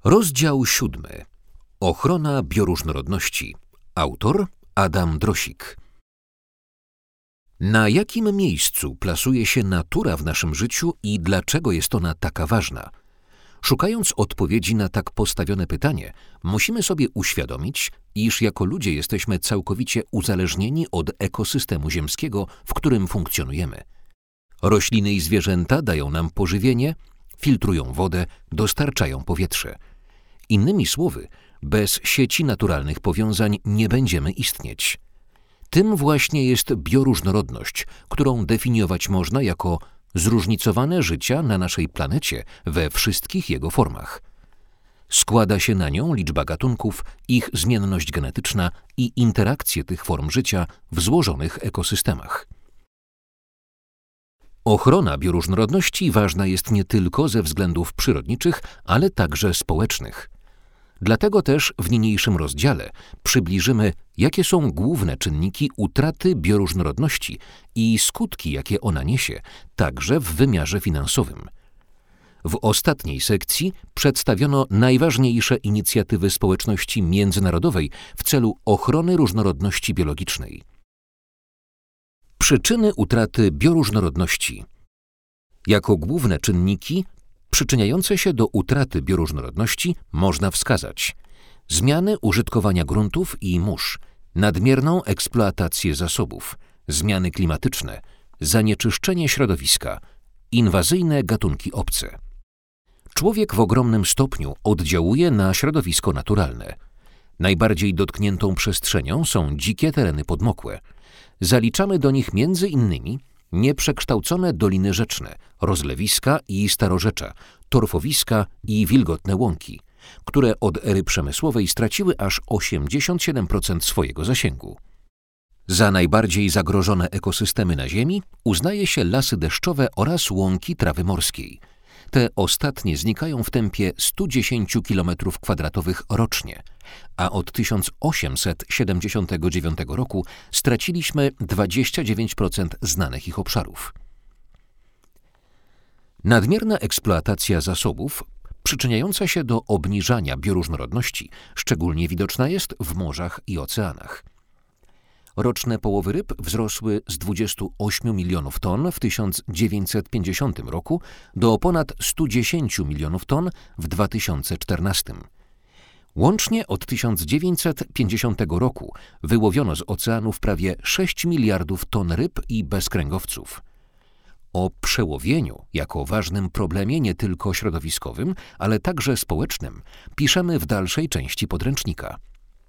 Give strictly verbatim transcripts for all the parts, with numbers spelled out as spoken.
Rozdział siódmy. Ochrona bioróżnorodności. Autor Adam Drosik. Na jakim miejscu plasuje się natura w naszym życiu i dlaczego jest ona taka ważna? Szukając odpowiedzi na tak postawione pytanie, musimy sobie uświadomić, iż jako ludzie jesteśmy całkowicie uzależnieni od ekosystemu ziemskiego, w którym funkcjonujemy. Rośliny i zwierzęta dają nam pożywienie, filtrują wodę, dostarczają powietrze. Innymi słowy, bez sieci naturalnych powiązań nie będziemy istnieć. Tym właśnie jest bioróżnorodność, którą definiować można jako zróżnicowane życia na naszej planecie we wszystkich jego formach. Składa się na nią liczba gatunków, ich zmienność genetyczna i interakcje tych form życia w złożonych ekosystemach. Ochrona bioróżnorodności ważna jest nie tylko ze względów przyrodniczych, ale także społecznych. Dlatego też w niniejszym rozdziale przybliżymy, jakie są główne czynniki utraty bioróżnorodności i skutki, jakie ona niesie, także w wymiarze finansowym. W ostatniej sekcji przedstawiono najważniejsze inicjatywy społeczności międzynarodowej w celu ochrony różnorodności biologicznej. Przyczyny utraty bioróżnorodności. Jako główne czynniki przyczyniające się do utraty bioróżnorodności można wskazać zmiany użytkowania gruntów i mórz, nadmierną eksploatację zasobów, zmiany klimatyczne, zanieczyszczenie środowiska, inwazyjne gatunki obce. Człowiek w ogromnym stopniu oddziałuje na środowisko naturalne. Najbardziej dotkniętą przestrzenią są dzikie tereny podmokłe. Zaliczamy do nich między innymi nieprzekształcone doliny rzeczne, rozlewiska i starorzecza, torfowiska i wilgotne łąki, które od ery przemysłowej straciły aż osiemdziesiąt siedem procent swojego zasięgu. Za najbardziej zagrożone ekosystemy na Ziemi uznaje się lasy deszczowe oraz łąki trawy morskiej. Te ostatnie znikają w tempie sto dziesięć kilometrów kwadratowych rocznie, a od tysiąc osiemset siedemdziesiątego dziewiątego roku straciliśmy dwadzieścia dziewięć procent znanych ich obszarów. Nadmierna eksploatacja zasobów przyczyniająca się do obniżania bioróżnorodności szczególnie widoczna jest w morzach i oceanach. Roczne połowy ryb wzrosły z dwudziestu ośmiu milionów ton w tysiąc dziewięćset pięćdziesiątym roku do ponad stu dziesięciu milionów ton w dwa tysiące czternastym. Łącznie od tysiąc dziewięćset pięćdziesiątego roku wyłowiono z oceanów prawie sześć miliardów ton ryb i bezkręgowców. O przełowieniu jako ważnym problemie nie tylko środowiskowym, ale także społecznym piszemy w dalszej części podręcznika.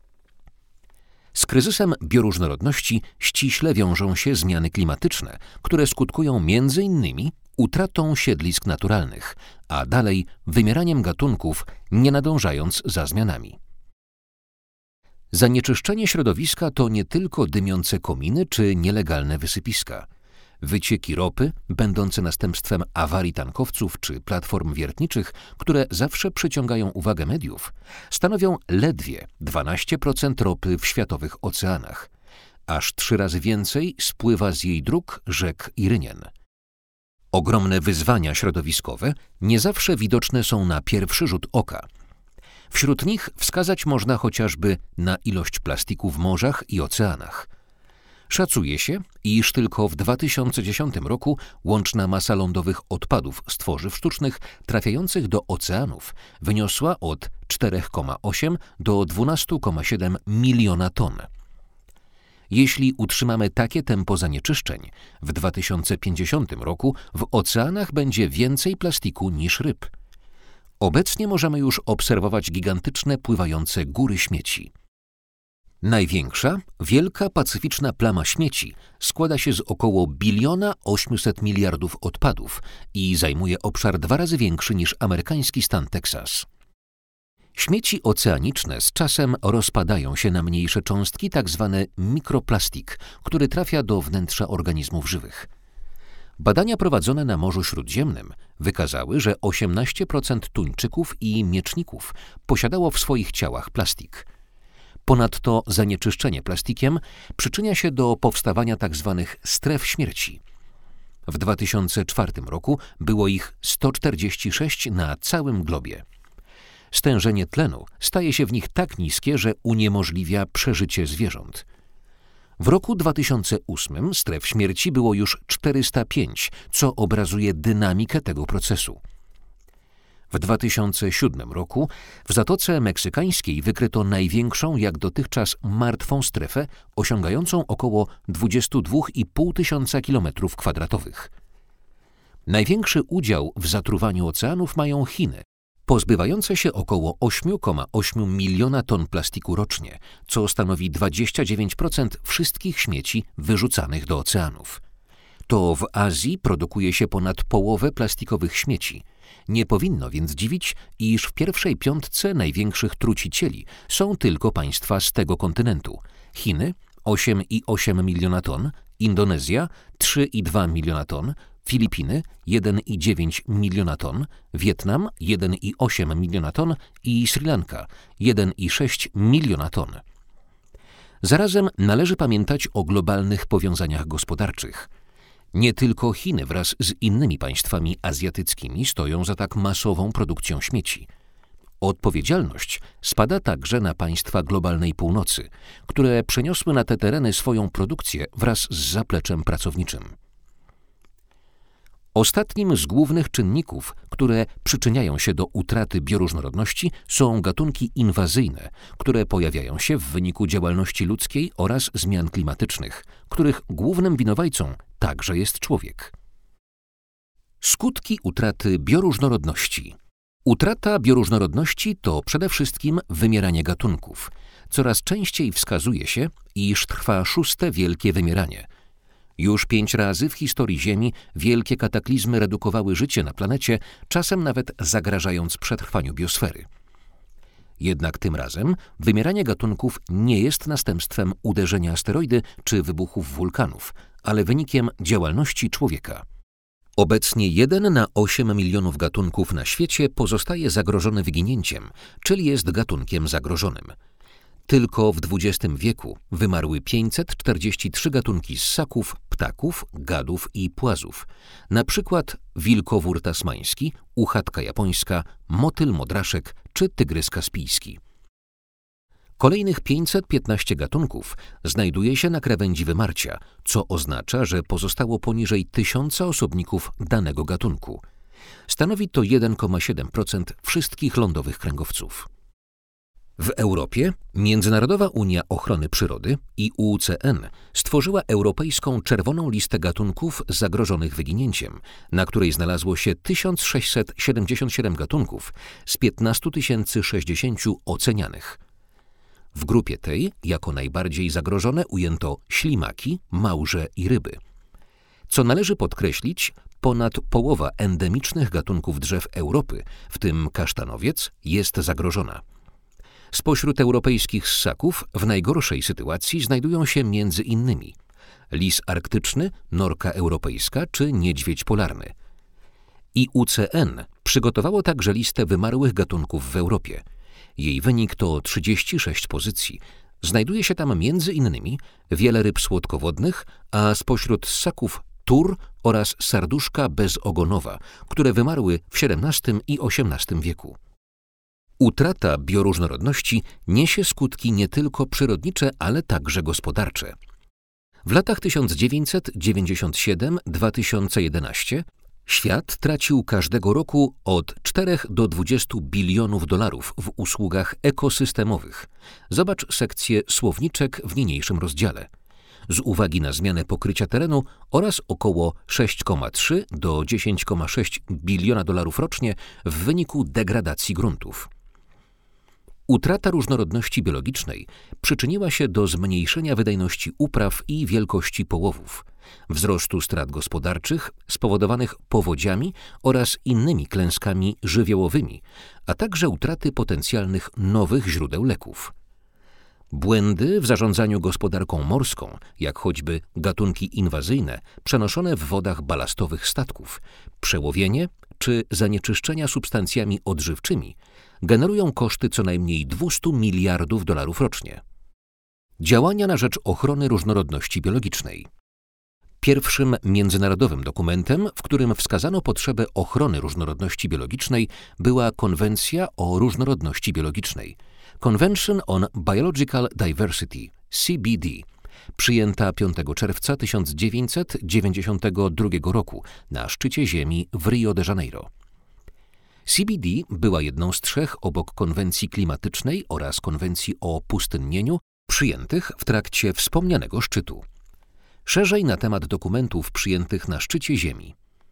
Z kryzysem bioróżnorodności ściśle wiążą się zmiany klimatyczne, które skutkują między innymi utratą siedlisk naturalnych, a dalej wymieraniem gatunków, nie nadążając za zmianami. Zanieczyszczenie środowiska to nie tylko dymiące kominy czy nielegalne wysypiska. Wycieki ropy, będące następstwem awarii tankowców czy platform wiertniczych, które zawsze przyciągają uwagę mediów, stanowią ledwie dwanaście procent ropy w światowych oceanach. Aż trzy razy więcej spływa z jej dróg, rzek i rynien. Ogromne wyzwania środowiskowe nie zawsze widoczne są na pierwszy rzut oka. Wśród nich wskazać można chociażby na ilość plastiku w morzach i oceanach. Szacuje się, iż tylko w dwa tysiące dziesiątym roku łączna masa lądowych odpadów z tworzyw sztucznych trafiających do oceanów wyniosła od czterech przecinek osiem do dwunastu przecinek siedem miliona ton. Jeśli utrzymamy takie tempo zanieczyszczeń, w dwa tysiące pięćdziesiątym roku w oceanach będzie więcej plastiku niż ryb. Obecnie możemy już obserwować gigantyczne pływające góry śmieci. Największa, wielka pacyficzna plama śmieci składa się z około biliona ośmiuset miliardów odpadów i zajmuje obszar dwa razy większy niż amerykański stan Teksas. Śmieci oceaniczne z czasem rozpadają się na mniejsze cząstki, tzw. mikroplastik, który trafia do wnętrza organizmów żywych. Badania prowadzone na Morzu Śródziemnym wykazały, że osiemnaście procent tuńczyków i mieczników posiadało w swoich ciałach plastik. Ponadto zanieczyszczenie plastikiem przyczynia się do powstawania tzw. stref śmierci. W dwa tysiące czwartym roku było ich sto czterdzieści sześć na całym globie. Stężenie tlenu staje się w nich tak niskie, że uniemożliwia przeżycie zwierząt. W roku dwa tysiące ósmym stref śmierci było już czterysta pięć, co obrazuje dynamikę tego procesu. W dwa tysiące siódmym roku w Zatoce Meksykańskiej wykryto największą jak dotychczas martwą strefę, osiągającą około dwadzieścia dwa i pół tysiąca kilometrów kwadratowych. Największy udział w zatruwaniu oceanów mają Chiny, pozbywające się około osiem przecinek osiem miliona ton plastiku rocznie, co stanowi dwadzieścia dziewięć procent wszystkich śmieci wyrzucanych do oceanów. To w Azji produkuje się ponad połowę plastikowych śmieci. Nie powinno więc dziwić, iż w pierwszej piątce największych trucicieli są tylko państwa z tego kontynentu. Chiny osiem przecinek osiem miliona ton, Indonezja trzy przecinek dwa miliona ton, Filipiny jeden przecinek dziewięć miliona ton, Wietnam jeden przecinek osiem miliona ton i Sri Lanka jeden przecinek sześć miliona ton. Zarazem należy pamiętać o globalnych powiązaniach gospodarczych. Nie tylko Chiny wraz z innymi państwami azjatyckimi stoją za tak masową produkcją śmieci. Odpowiedzialność spada także na państwa globalnej północy, które przeniosły na te tereny swoją produkcję wraz z zapleczem pracowniczym. Ostatnim z głównych czynników, które przyczyniają się do utraty bioróżnorodności, są gatunki inwazyjne, które pojawiają się w wyniku działalności ludzkiej oraz zmian klimatycznych, których głównym winowajcą także jest człowiek. Skutki utraty bioróżnorodności. Utrata bioróżnorodności to przede wszystkim wymieranie gatunków. Coraz częściej wskazuje się, iż trwa szóste wielkie wymieranie. Już pięć razy w historii Ziemi wielkie kataklizmy redukowały życie na planecie, czasem nawet zagrażając przetrwaniu biosfery. Jednak tym razem wymieranie gatunków nie jest następstwem uderzenia asteroidy czy wybuchów wulkanów, ale wynikiem działalności człowieka. Obecnie jeden na osiem milionów gatunków na świecie pozostaje zagrożony wyginięciem, czyli jest gatunkiem zagrożonym. Tylko w dwudziestym wieku wymarły pięćset czterdzieści trzy gatunki ssaków, ptaków, gadów i płazów, na przykład wilkowór tasmański, uchatka japońska, motyl modraszek czy tygrys kaspijski. Kolejnych pięćset piętnaście gatunków znajduje się na krawędzi wymarcia, co oznacza, że pozostało poniżej tysiąca osobników danego gatunku. Stanowi to jeden przecinek siedem procent wszystkich lądowych kręgowców. W Europie Międzynarodowa Unia Ochrony Przyrody I U C N stworzyła Europejską Czerwoną Listę Gatunków Zagrożonych Wyginięciem, na której znalazło się tysiąc sześćset siedemdziesiąt siedem gatunków z piętnaście tysięcy sześćdziesiąt ocenianych. W grupie tej jako najbardziej zagrożone ujęto ślimaki, małże i ryby. Co należy podkreślić, ponad połowa endemicznych gatunków drzew Europy, w tym kasztanowiec, jest zagrożona. Spośród europejskich ssaków w najgorszej sytuacji znajdują się między innymi lis arktyczny, norka europejska czy niedźwiedź polarny. I U C N przygotowało także listę wymarłych gatunków w Europie. Jej wynik to trzydzieści sześć pozycji. Znajduje się tam między innymi wiele ryb słodkowodnych, a spośród ssaków tur oraz sarduszka bezogonowa, które wymarły w siedemnastym i osiemnastym wieku. Utrata bioróżnorodności niesie skutki nie tylko przyrodnicze, ale także gospodarcze. W latach tysiąc dziewięćset dziewięćdziesiąt siedem do dwa tysiące jedenaście świat tracił każdego roku od czterech do dwudziestu bilionów dolarów w usługach ekosystemowych. Zobacz sekcję słowniczek w niniejszym rozdziale. Z uwagi na zmianę pokrycia terenu oraz około sześć przecinek trzy do dziesięć przecinek sześć biliona dolarów rocznie w wyniku degradacji gruntów. Utrata różnorodności biologicznej przyczyniła się do zmniejszenia wydajności upraw i wielkości połowów, wzrostu strat gospodarczych spowodowanych powodziami oraz innymi klęskami żywiołowymi, a także utraty potencjalnych nowych źródeł leków. Błędy w zarządzaniu gospodarką morską, jak choćby gatunki inwazyjne przenoszone w wodach balastowych statków, przełowienie czy zanieczyszczenia substancjami odżywczymi, generują koszty co najmniej dwieście miliardów dolarów rocznie. Działania na rzecz ochrony różnorodności biologicznej. Pierwszym międzynarodowym dokumentem, w którym wskazano potrzebę ochrony różnorodności biologicznej, była Konwencja o różnorodności biologicznej Convention on Biological Diversity, C B D, przyjęta piątego czerwca tysiąc dziewięćset dziewięćdziesiątego drugiego roku na szczycie Ziemi w Rio de Janeiro. C B D była jedną z trzech obok konwencji klimatycznej oraz konwencji o opustynnieniu przyjętych w trakcie wspomnianego szczytu. Szerzej na temat dokumentów przyjętych na szczycie Ziemi.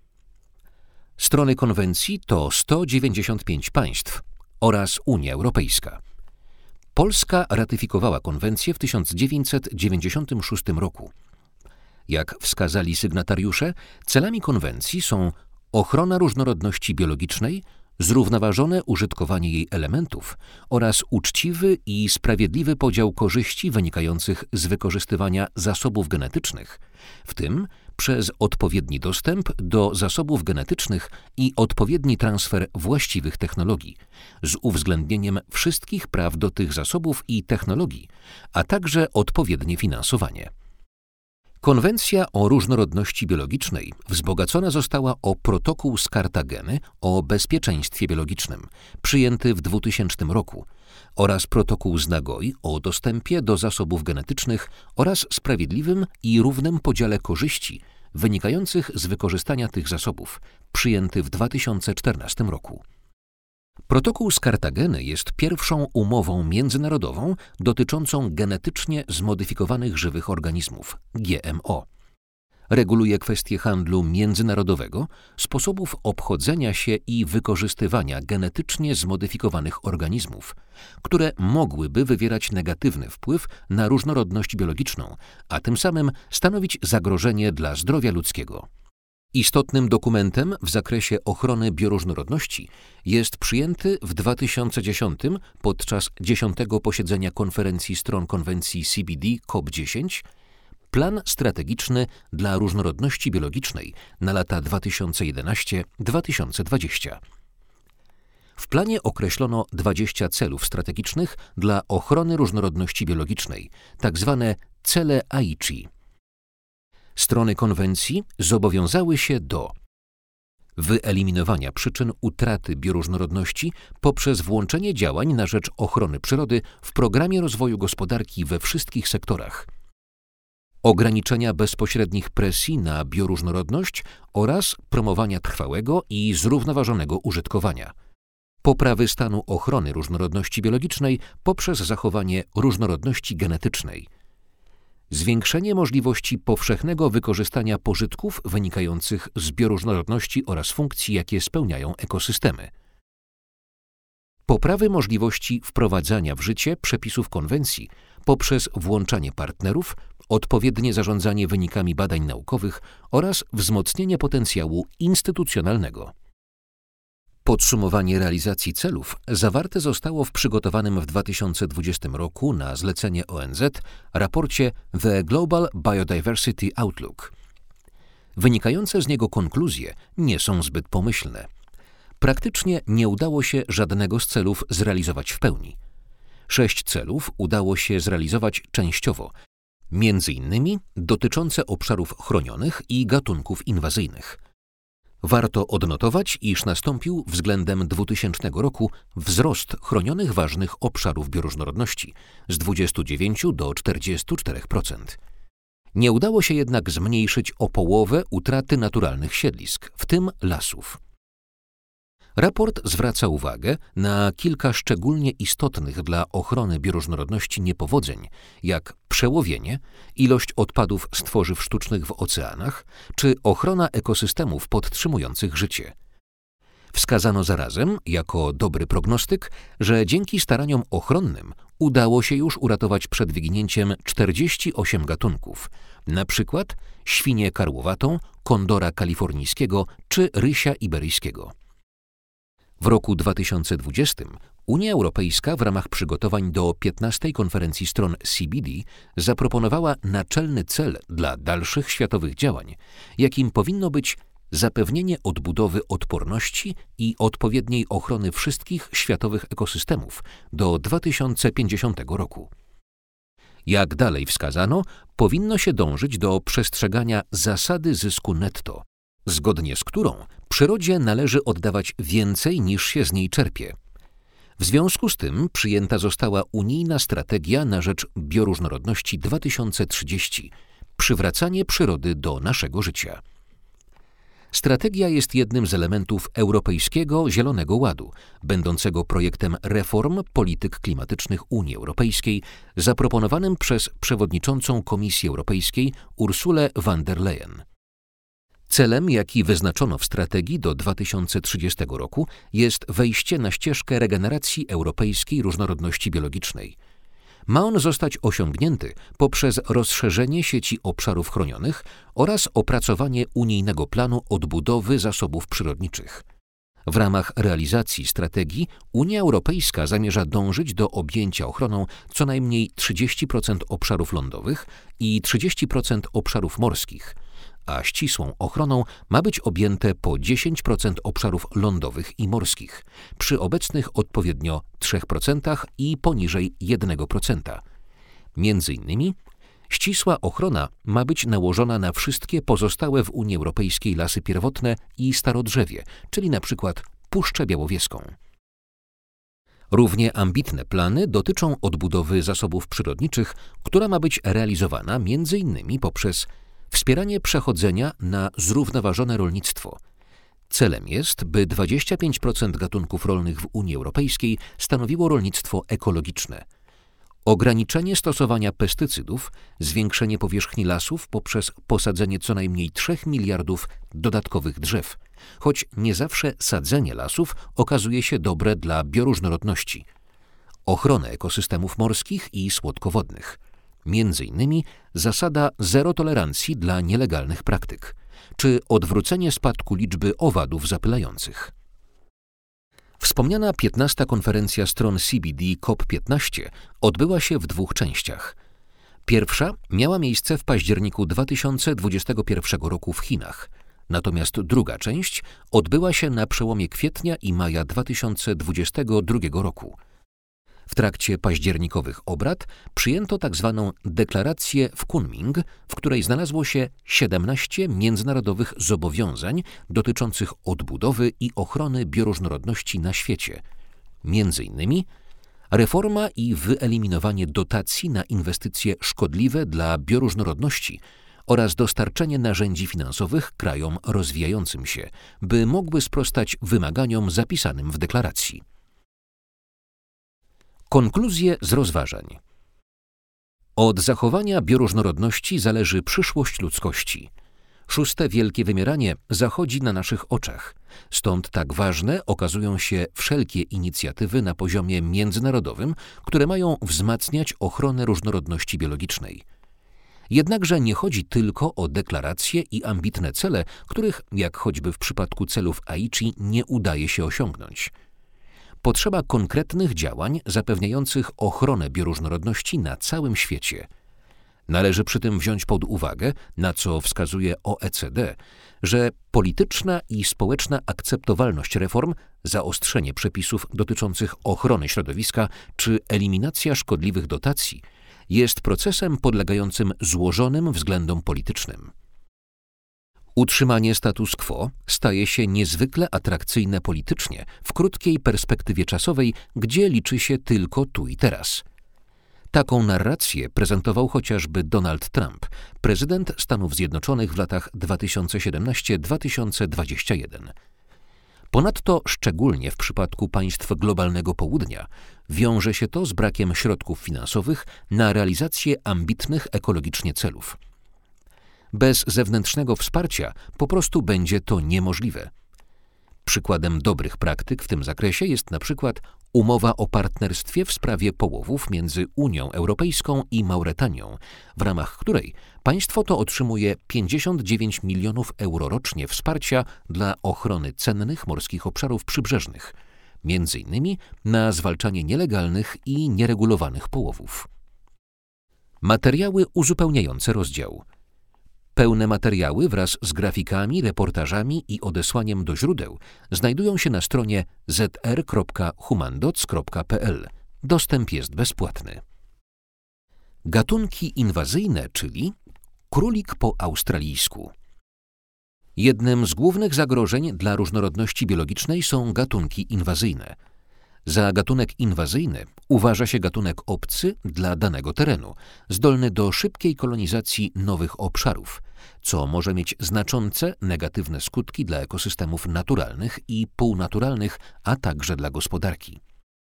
Strony konwencji to sto dziewięćdziesiąt pięć państw oraz Unia Europejska. Polska ratyfikowała konwencję w tysiąc dziewięćset dziewięćdziesiątym szóstym roku. Jak wskazali sygnatariusze, celami konwencji są ochrona różnorodności biologicznej, zrównoważone użytkowanie jej elementów oraz uczciwy i sprawiedliwy podział korzyści wynikających z wykorzystywania zasobów genetycznych, w tym przez odpowiedni dostęp do zasobów genetycznych i odpowiedni transfer właściwych technologii, z uwzględnieniem wszystkich praw do tych zasobów i technologii, a także odpowiednie finansowanie. Konwencja o różnorodności biologicznej wzbogacona została o protokół z Kartageny o bezpieczeństwie biologicznym, przyjęty w dwutysięcznym roku, oraz protokół z Nagoi o dostępie do zasobów genetycznych oraz sprawiedliwym i równym podziale korzyści wynikających z wykorzystania tych zasobów, przyjęty w dwa tysiące czternastym roku. Protokół z Kartageny jest pierwszą umową międzynarodową dotyczącą genetycznie zmodyfikowanych żywych organizmów, G M O. Reguluje kwestie handlu międzynarodowego, sposobów obchodzenia się i wykorzystywania genetycznie zmodyfikowanych organizmów, które mogłyby wywierać negatywny wpływ na różnorodność biologiczną, a tym samym stanowić zagrożenie dla zdrowia ludzkiego. Istotnym dokumentem w zakresie ochrony bioróżnorodności jest przyjęty w dwa tysiące dziesiątym podczas dziesiątego posiedzenia konferencji stron konwencji C B D C O P dziesięć Plan strategiczny dla różnorodności biologicznej na lata dwa tysiące jedenasty do dwa tysiące dwudziestego. W planie określono dwadzieścia celów strategicznych dla ochrony różnorodności biologicznej, tzw. cele Aichi. Strony konwencji zobowiązały się do wyeliminowania przyczyn utraty bioróżnorodności poprzez włączenie działań na rzecz ochrony przyrody w programie rozwoju gospodarki we wszystkich sektorach, ograniczenia bezpośrednich presji na bioróżnorodność oraz promowania trwałego i zrównoważonego użytkowania, poprawy stanu ochrony różnorodności biologicznej poprzez zachowanie różnorodności genetycznej, zwiększenie możliwości powszechnego wykorzystania pożytków wynikających z bioróżnorodności oraz funkcji, jakie spełniają ekosystemy, poprawy możliwości wprowadzania w życie przepisów konwencji poprzez włączanie partnerów, odpowiednie zarządzanie wynikami badań naukowych oraz wzmocnienie potencjału instytucjonalnego. Podsumowanie realizacji celów zawarte zostało w przygotowanym w dwa tysiące dwudziestym roku na zlecenie O N Z raporcie The Global Biodiversity Outlook. Wynikające z niego konkluzje nie są zbyt pomyślne. Praktycznie nie udało się żadnego z celów zrealizować w pełni. Sześć celów udało się zrealizować częściowo, między innymi dotyczące obszarów chronionych i gatunków inwazyjnych. Warto odnotować, iż nastąpił względem dwutysięcznego roku wzrost chronionych ważnych obszarów bioróżnorodności z dwudziestu dziewięciu do czterdziestu czterech procent. Nie udało się jednak zmniejszyć o połowę utraty naturalnych siedlisk, w tym lasów. Raport zwraca uwagę na kilka szczególnie istotnych dla ochrony bioróżnorodności niepowodzeń, jak przełowienie, ilość odpadów z tworzyw sztucznych w oceanach czy ochrona ekosystemów podtrzymujących życie. Wskazano zarazem, jako dobry prognostyk, że dzięki staraniom ochronnym udało się już uratować przed wyginięciem czterdzieści osiem gatunków, na przykład świnię karłowatą, kondora kalifornijskiego czy rysia iberyjskiego. W roku dwa tysiące dwudziestym Unia Europejska w ramach przygotowań do piętnastej konferencji stron C B D zaproponowała naczelny cel dla dalszych światowych działań, jakim powinno być zapewnienie odbudowy odporności i odpowiedniej ochrony wszystkich światowych ekosystemów do dwa tysiące pięćdziesiątego roku. Jak dalej wskazano, powinno się dążyć do przestrzegania zasady zysku netto, zgodnie z którą przyrodzie należy oddawać więcej niż się z niej czerpie. W związku z tym przyjęta została unijna strategia na rzecz bioróżnorodności dwa tysiące trzydzieści – przywracanie przyrody do naszego życia. Strategia jest jednym z elementów Europejskiego Zielonego Ładu, będącego projektem reform polityk klimatycznych Unii Europejskiej, zaproponowanym przez przewodniczącą Komisji Europejskiej Ursulę von der Leyen. Celem, jaki wyznaczono w strategii do dwa tysiące trzydziestego roku, jest wejście na ścieżkę regeneracji europejskiej różnorodności biologicznej. Ma on zostać osiągnięty poprzez rozszerzenie sieci obszarów chronionych oraz opracowanie unijnego planu odbudowy zasobów przyrodniczych. W ramach realizacji strategii Unia Europejska zamierza dążyć do objęcia ochroną co najmniej trzydzieści procent obszarów lądowych i trzydzieści procent obszarów morskich, a ścisłą ochroną ma być objęte po dziesięć procent obszarów lądowych i morskich, przy obecnych odpowiednio trzy procent i poniżej jeden procent. Między innymi ścisła ochrona ma być nałożona na wszystkie pozostałe w Unii Europejskiej lasy pierwotne i starodrzewie, czyli na przykład Puszczę Białowieską. Równie ambitne plany dotyczą odbudowy zasobów przyrodniczych, która ma być realizowana między innymi poprzez wspieranie przechodzenia na zrównoważone rolnictwo. Celem jest, by dwadzieścia pięć procent gatunków rolnych w Unii Europejskiej stanowiło rolnictwo ekologiczne. Ograniczenie stosowania pestycydów, zwiększenie powierzchni lasów poprzez posadzenie co najmniej trzech miliardów dodatkowych drzew, choć nie zawsze sadzenie lasów okazuje się dobre dla bioróżnorodności. Ochronę ekosystemów morskich i słodkowodnych. Między innymi zasada zero tolerancji dla nielegalnych praktyk, czy odwrócenie spadku liczby owadów zapylających. Wspomniana piętnasta konferencja stron C B D COP piętnaście odbyła się w dwóch częściach. Pierwsza miała miejsce w październiku dwa tysiące dwudziestego pierwszego roku w Chinach, natomiast druga część odbyła się na przełomie kwietnia i maja dwa tysiące dwudziestego drugiego roku. W trakcie październikowych obrad przyjęto tzw. deklarację w Kunming, w której znalazło się siedemnaście międzynarodowych zobowiązań dotyczących odbudowy i ochrony bioróżnorodności na świecie. Między innymi reforma i wyeliminowanie dotacji na inwestycje szkodliwe dla bioróżnorodności oraz dostarczenie narzędzi finansowych krajom rozwijającym się, by mogły sprostać wymaganiom zapisanym w deklaracji. Konkluzje z rozważań. Od zachowania bioróżnorodności zależy przyszłość ludzkości. Szóste wielkie wymieranie zachodzi na naszych oczach, stąd tak ważne okazują się wszelkie inicjatywy na poziomie międzynarodowym, które mają wzmacniać ochronę różnorodności biologicznej. Jednakże nie chodzi tylko o deklaracje i ambitne cele, których, jak choćby w przypadku celów Aichi, nie udaje się osiągnąć. Potrzeba konkretnych działań zapewniających ochronę bioróżnorodności na całym świecie. Należy przy tym wziąć pod uwagę, na co wskazuje O E C D, że polityczna i społeczna akceptowalność reform, zaostrzenie przepisów dotyczących ochrony środowiska czy eliminacja szkodliwych dotacji jest procesem podlegającym złożonym względom politycznym. Utrzymanie status quo staje się niezwykle atrakcyjne politycznie w krótkiej perspektywie czasowej, gdzie liczy się tylko tu i teraz. Taką narrację prezentował chociażby Donald Trump, prezydent Stanów Zjednoczonych w latach dwa tysiące siedemnastym do dwa tysiące dwudziestego pierwszego. Ponadto, szczególnie w przypadku państw globalnego południa, wiąże się to z brakiem środków finansowych na realizację ambitnych ekologicznie celów. Bez zewnętrznego wsparcia po prostu będzie to niemożliwe. Przykładem dobrych praktyk w tym zakresie jest na przykład umowa o partnerstwie w sprawie połowów między Unią Europejską i Mauretanią, w ramach której państwo to otrzymuje pięćdziesiąt dziewięć milionów euro rocznie wsparcia dla ochrony cennych morskich obszarów przybrzeżnych, między innymi na zwalczanie nielegalnych i nieregulowanych połowów. Materiały uzupełniające rozdział. Pełne materiały wraz z grafikami, reportażami i odesłaniem do źródeł znajdują się na stronie z r kropka humandoc kropka p l. Dostęp jest bezpłatny. Gatunki inwazyjne, czyli królik po australijsku. Jednym z głównych zagrożeń dla różnorodności biologicznej są gatunki inwazyjne. Za gatunek inwazyjny uważa się gatunek obcy dla danego terenu, zdolny do szybkiej kolonizacji nowych obszarów, co może mieć znaczące negatywne skutki dla ekosystemów naturalnych i półnaturalnych, a także dla gospodarki.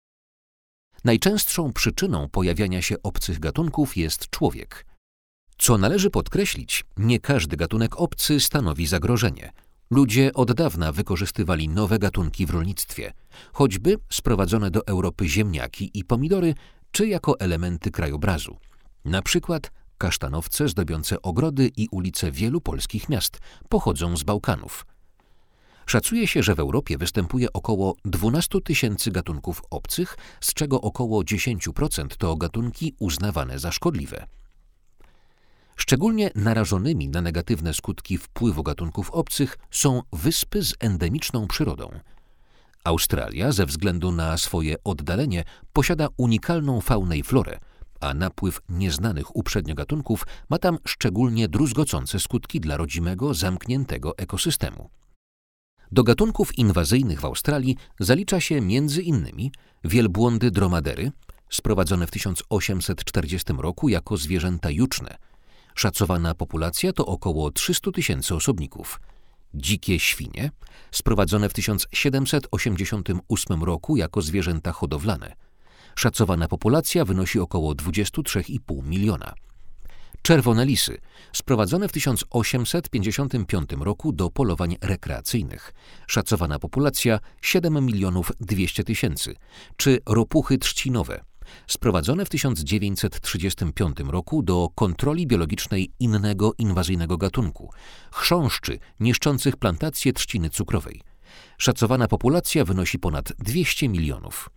Najczęstszą przyczyną pojawiania się obcych gatunków jest człowiek. Co należy podkreślić, nie każdy gatunek obcy stanowi zagrożenie. Ludzie od dawna wykorzystywali nowe gatunki w rolnictwie, choćby sprowadzone do Europy ziemniaki i pomidory, czy jako elementy krajobrazu. Na przykład kasztanowce zdobiące ogrody i ulice wielu polskich miast pochodzą z Bałkanów. Szacuje się, że w Europie występuje około dwanaście tysięcy gatunków obcych, z czego około dziesięć procent to gatunki uznawane za szkodliwe. Szczególnie narażonymi na negatywne skutki wpływu gatunków obcych są wyspy z endemiczną przyrodą. Australia ze względu na swoje oddalenie posiada unikalną faunę i florę, a napływ nieznanych uprzednio gatunków ma tam szczególnie druzgocące skutki dla rodzimego, zamkniętego ekosystemu. Do gatunków inwazyjnych w Australii zalicza się między innymi wielbłądy dromadery, sprowadzone w tysiąc osiemset czterdziestym roku jako zwierzęta juczne. Szacowana populacja to około trzysta tysięcy osobników. Dzikie świnie, sprowadzone w tysiąc siedemset osiemdziesiątym ósmym roku jako zwierzęta hodowlane. Szacowana populacja wynosi około dwadzieścia trzy i pół miliona. Czerwone lisy, sprowadzone w tysiąc osiemset pięćdziesiątym piątym roku do polowań rekreacyjnych. Szacowana populacja siedem milionów dwieście tysięcy. Czy ropuchy trzcinowe, sprowadzone w tysiąc dziewięćset trzydziestym piątym roku do kontroli biologicznej innego inwazyjnego gatunku, chrząszczy niszczących plantacje trzciny cukrowej. Szacowana populacja wynosi ponad dwieście milionów.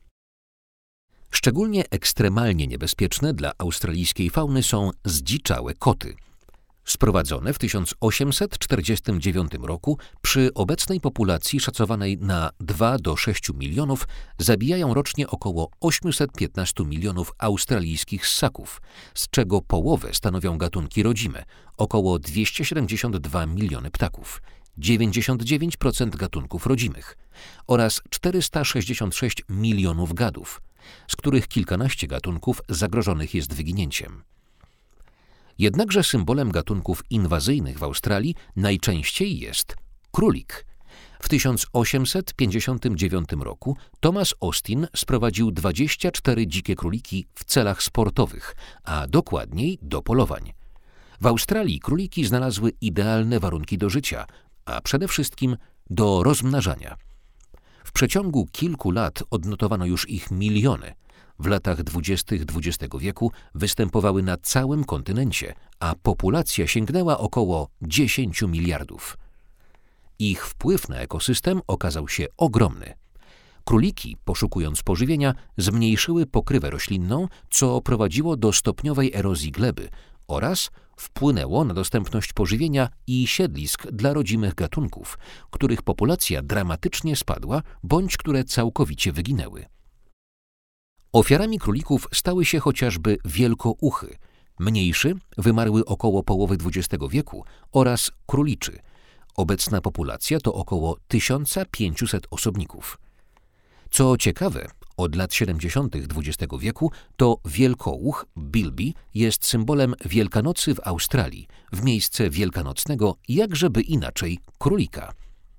Szczególnie ekstremalnie niebezpieczne dla australijskiej fauny są zdziczałe koty. Sprowadzone w tysiąc osiemset czterdziestym dziewiątym roku przy obecnej populacji szacowanej na dwa do sześciu milionów zabijają rocznie około osiemset piętnaście milionów australijskich ssaków, z czego połowę stanowią gatunki rodzime, około dwieście siedemdziesiąt dwa miliony ptaków, dziewięćdziesiąt dziewięć procent gatunków rodzimych oraz czterysta sześćdziesiąt sześć milionów gadów, z których kilkanaście gatunków zagrożonych jest wyginięciem. Jednakże symbolem gatunków inwazyjnych w Australii najczęściej jest królik. W tysiąc osiemset pięćdziesiątym dziewiątym roku Thomas Austin sprowadził dwadzieścia cztery dzikie króliki w celach sportowych, a dokładniej do polowań. W Australii króliki znalazły idealne warunki do życia, a przede wszystkim do rozmnażania. W przeciągu kilku lat odnotowano już ich miliony. W latach dwudziestych dwudziestego wieku występowały na całym kontynencie, a populacja sięgnęła około dziesięciu miliardów. Ich wpływ na ekosystem okazał się ogromny. Króliki, poszukując pożywienia, zmniejszyły pokrywę roślinną, co prowadziło do stopniowej erozji gleby oraz wpłynęło na dostępność pożywienia i siedlisk dla rodzimych gatunków, których populacja dramatycznie spadła bądź które całkowicie wyginęły. Ofiarami królików stały się chociażby wielkouchy, mniejszy wymarły około połowy dwudziestego wieku oraz króliczy. Obecna populacja to około tysiąc pięćset osobników. Co ciekawe, od lat siedemdziesiątych dwudziestego wieku to wielkouch bilby jest symbolem Wielkanocy w Australii, w miejsce wielkanocnego, jakżeby inaczej, królika.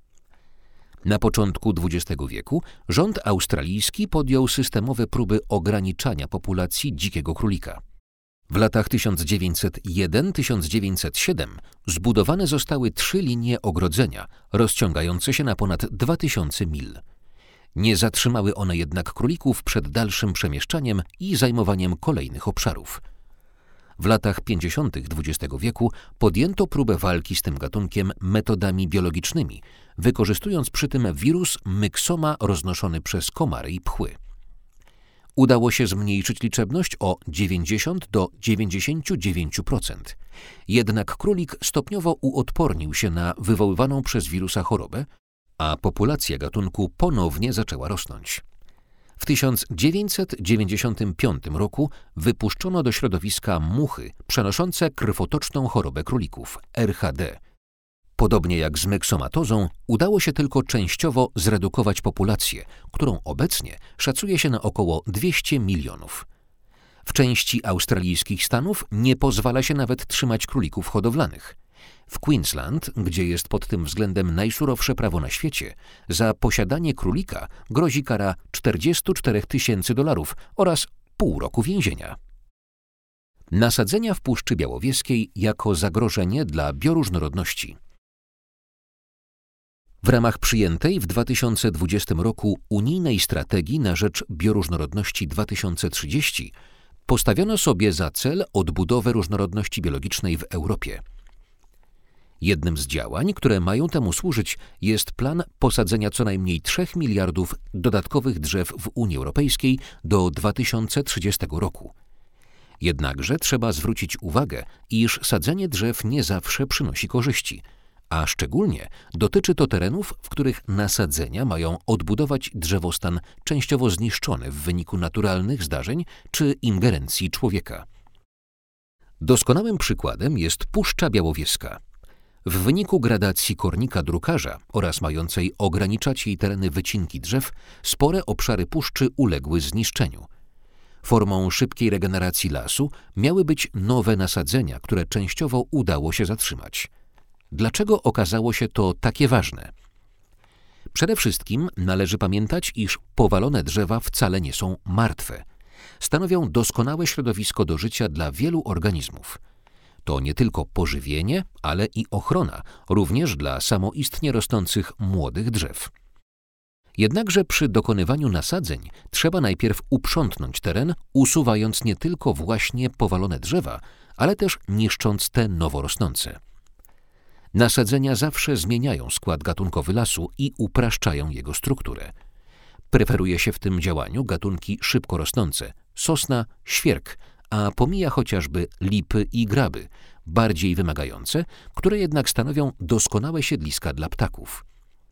Na początku dwudziestego wieku rząd australijski podjął systemowe próby ograniczania populacji dzikiego królika. W latach tysiąc dziewięćset jeden do tysiąc dziewięćset siedem zbudowane zostały trzy linie ogrodzenia, rozciągające się na ponad dwa tysiące mil. Nie zatrzymały one jednak królików przed dalszym przemieszczaniem i zajmowaniem kolejnych obszarów. W latach pięćdziesiątych dwudziestego wieku podjęto próbę walki z tym gatunkiem metodami biologicznymi, wykorzystując przy tym wirus myxoma roznoszony przez komary i pchły. Udało się zmniejszyć liczebność o dziewięćdziesiąt do dziewięćdziesięciu dziewięciu procent. Jednak królik stopniowo uodpornił się na wywoływaną przez wirusa chorobę, a populacja gatunku ponownie zaczęła rosnąć. W tysiąc dziewięćset dziewięćdziesiątym piątym roku wypuszczono do środowiska muchy przenoszące krwotoczną chorobę królików R H D. Podobnie jak z myksomatozą, udało się tylko częściowo zredukować populację, którą obecnie szacuje się na około dwieście milionów. W części australijskich stanów nie pozwala się nawet trzymać królików hodowlanych. W Queensland, gdzie jest pod tym względem najsurowsze prawo na świecie, za posiadanie królika grozi kara czterdzieści cztery tysiące dolarów oraz pół roku więzienia. Nasadzenia w Puszczy Białowieskiej jako zagrożenie dla bioróżnorodności. W ramach przyjętej w dwa tysiące dwudziestym roku unijnej strategii na rzecz bioróżnorodności dwa tysiące trzydzieści postawiono sobie za cel odbudowę różnorodności biologicznej w Europie. Jednym z działań, które mają temu służyć, jest plan posadzenia co najmniej trzech miliardów dodatkowych drzew w Unii Europejskiej do dwa tysiące trzydziestego roku. Jednakże trzeba zwrócić uwagę, iż sadzenie drzew nie zawsze przynosi korzyści, a szczególnie dotyczy to terenów, w których nasadzenia mają odbudować drzewostan częściowo zniszczony w wyniku naturalnych zdarzeń czy ingerencji człowieka. Doskonałym przykładem jest Puszcza Białowieska. W wyniku gradacji kornika drukarza oraz mającej ograniczać jej tereny wycinki drzew, spore obszary puszczy uległy zniszczeniu. Formą szybkiej regeneracji lasu miały być nowe nasadzenia, które częściowo udało się zatrzymać. Dlaczego okazało się to takie ważne? Przede wszystkim należy pamiętać, iż powalone drzewa wcale nie są martwe. Stanowią doskonałe środowisko do życia dla wielu organizmów. To nie tylko pożywienie, ale i ochrona, również dla samoistnie rosnących młodych drzew. Jednakże przy dokonywaniu nasadzeń trzeba najpierw uprzątnąć teren, usuwając nie tylko właśnie powalone drzewa, ale też niszcząc te nowo rosnące. Nasadzenia zawsze zmieniają skład gatunkowy lasu i upraszczają jego strukturę. Preferuje się w tym działaniu gatunki szybko rosnące – sosna, świerk, a pomija chociażby lipy i graby, bardziej wymagające, które jednak stanowią doskonałe siedliska dla ptaków.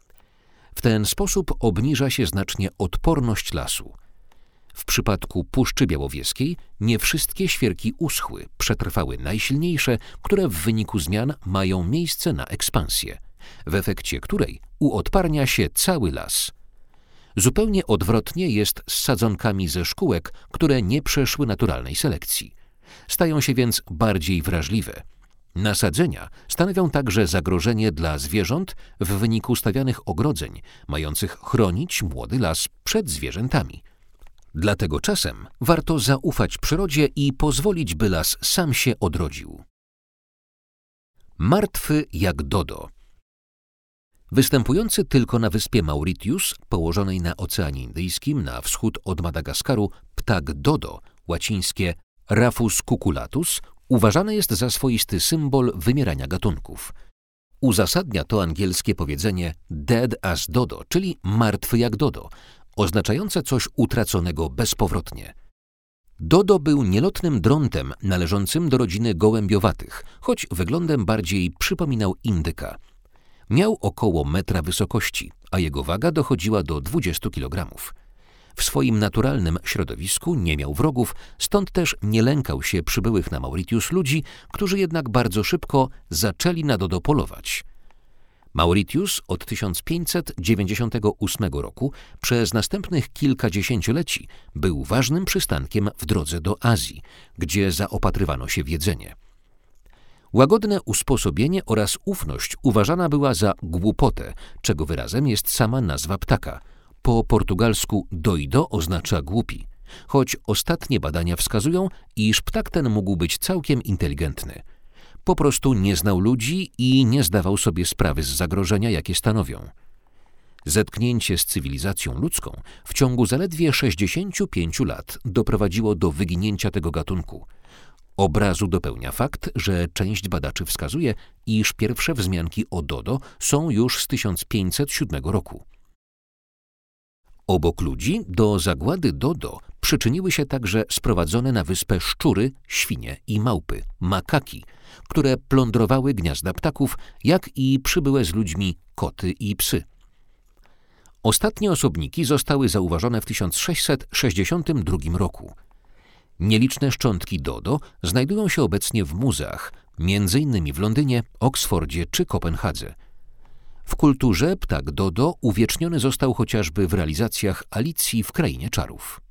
W ten sposób obniża się znacznie odporność lasu. W przypadku Puszczy Białowieskiej nie wszystkie świerki uschły, przetrwały najsilniejsze, które w wyniku zmian mają miejsce na ekspansję, w efekcie której uodparnia się cały las. Zupełnie odwrotnie jest z sadzonkami ze szkółek, które nie przeszły naturalnej selekcji. Stają się więc bardziej wrażliwe. Nasadzenia stanowią także zagrożenie dla zwierząt w wyniku stawianych ogrodzeń, mających chronić młody las przed zwierzętami. Dlatego czasem warto zaufać przyrodzie i pozwolić, by las sam się odrodził. Martwy jak dodo. Występujący tylko na wyspie Mauritius, położonej na Oceanie Indyjskim na wschód od Madagaskaru, ptak dodo, łacińskie Raphus cucullatus, uważany jest za swoisty symbol wymierania gatunków. Uzasadnia to angielskie powiedzenie dead as dodo, czyli martwy jak dodo, oznaczające coś utraconego bezpowrotnie. Dodo był nielotnym drątem należącym do rodziny gołębiowatych, choć wyglądem bardziej przypominał indyka. Miał około metra wysokości, a jego waga dochodziła do dwudziestu kilogramów. W swoim naturalnym środowisku nie miał wrogów, stąd też nie lękał się przybyłych na Mauritius ludzi, którzy jednak bardzo szybko zaczęli na dodo polować. Mauritius od tysiąc pięćset dziewięćdziesiątego ósmego roku przez następnych kilkadziesięcioleci był ważnym przystankiem w drodze do Azji, gdzie zaopatrywano się w jedzenie. Łagodne usposobienie oraz ufność uważana była za głupotę, czego wyrazem jest sama nazwa ptaka. Po portugalsku doido oznacza głupi, choć ostatnie badania wskazują, iż ptak ten mógł być całkiem inteligentny. Po prostu nie znał ludzi i nie zdawał sobie sprawy z zagrożenia, jakie stanowią. Zetknięcie z cywilizacją ludzką w ciągu zaledwie sześćdziesięciu pięciu lat doprowadziło do wyginięcia tego gatunku. Obrazu dopełnia fakt, że część badaczy wskazuje, iż pierwsze wzmianki o dodo są już z tysiąc pięćset siódmego roku. Obok ludzi do zagłady dodo przyczyniły się także sprowadzone na wyspę szczury, świnie i małpy, makaki, które plądrowały gniazda ptaków, jak i przybyłe z ludźmi koty i psy. Ostatnie osobniki zostały zauważone w tysiąc sześćset sześćdziesiątym drugim roku. Nieliczne szczątki dodo znajdują się obecnie w muzeach, między innymi w Londynie, Oksfordzie czy Kopenhadze. W kulturze ptak dodo uwieczniony został chociażby w realizacjach Alicji w Krainie Czarów.